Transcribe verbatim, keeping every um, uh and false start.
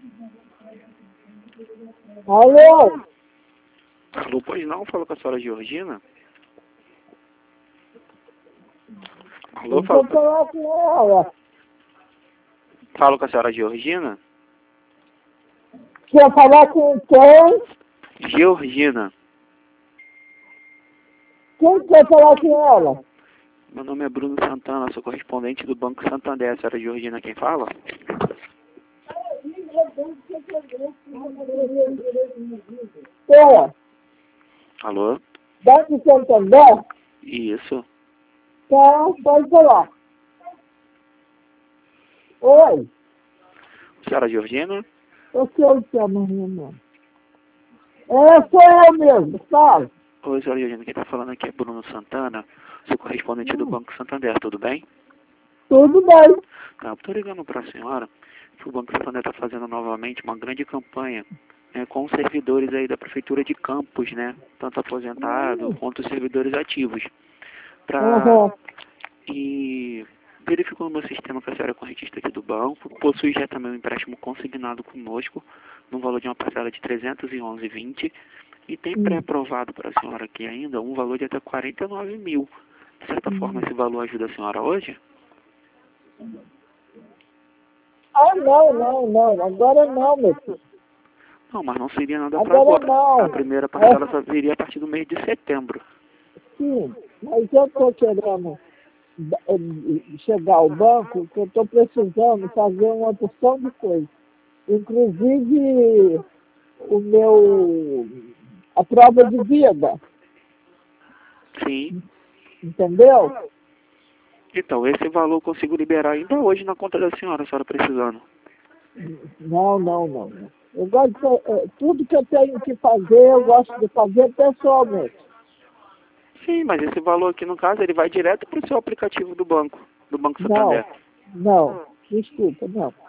Alô? Alô, pois não? Fala com a senhora Georgina? Alô, fala Vou falar com ela. falo com a senhora Georgina? Quer falar com quem? Georgina. Quem quer falar com ela? Meu nome é Bruno Santana, sou correspondente do Banco Santander. A senhora Georgina quem fala? É, Alô? Banco Santander? Isso. Tá, pode falar. Oi, Senhora Georgina? eu sei o que é, menina. É, sou eu mesmo, fala. Oi, senhora Georgina, quem está falando aqui é Bruno Santana, sou correspondente do Hum. Banco Santander, tudo bem? Tudo bem. Tá, estou ligando para a senhora que o Banco Santander está fazendo novamente uma grande campanha né, com os servidores aí da Prefeitura de Campos, né? Tanto aposentados Hum. quanto os servidores ativos. Pra... Uhum. E verificou no meu sistema que a senhora é correntista aqui do banco, possui já também um empréstimo consignado conosco, no valor de uma parcela de trezentos e onze vírgula vinte e tem Hum. pré-aprovado para a senhora aqui ainda um valor de até quarenta e nove mil. De certa forma, esse valor ajuda a senhora hoje? Ah, não, não, não. Agora não, meu filho. Não, mas não seria nada para Agora agora. não. A primeira parcela É, só viria a partir do mês de setembro. sim, mas eu estou querendo eh, chegar ao banco, que eu estou precisando fazer uma porção de coisas. Inclusive o meu, a prova de vida, Sim. entendeu? Então, esse valor eu consigo liberar ainda hoje na conta da senhora, a senhora precisando. Não, não, não. não. Eu gosto de, eh, tudo que eu tenho que fazer, eu gosto de fazer pessoalmente. Sim, mas esse valor aqui, no caso, ele vai direto para o seu aplicativo do banco, do Banco Não, Santander. não, desculpa, não.